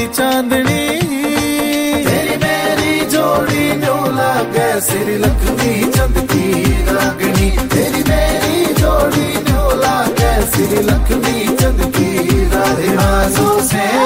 चांदनी, तेरी मेरी जोड़ी न्यू लागे श्री लक्ष्मी चंद की रागनी, तेरी मेरी जोड़ी न्यू लागे श्री लक्ष्मी चंद की रागनी।